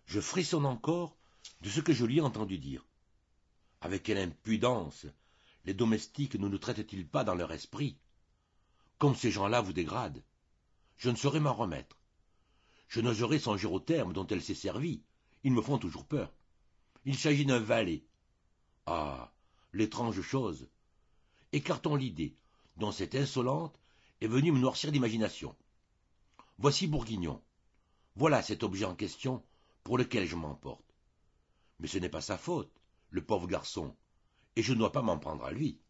Je frissonne encore de ce que je lui ai entendu dire. Avec quelle impudence les domestiques ne nous traitent-ils pas dans leur esprit? Comme ces gens-là vous dégradent. Je ne saurais m'en remettre. Je n'oserais songer aux termes dont elle s'est servie. Ils me font toujours peur. Il s'agit d'un valet. Ah, l'étrange chose. Écartons l'idée, dont cette insolente est venue me noircir d'imagination. Voici Bourguignon. Voilà cet objet en question pour lequel je m'emporte. Mais ce n'est pas sa faute, le pauvre garçon, et je ne dois pas m'en prendre à lui.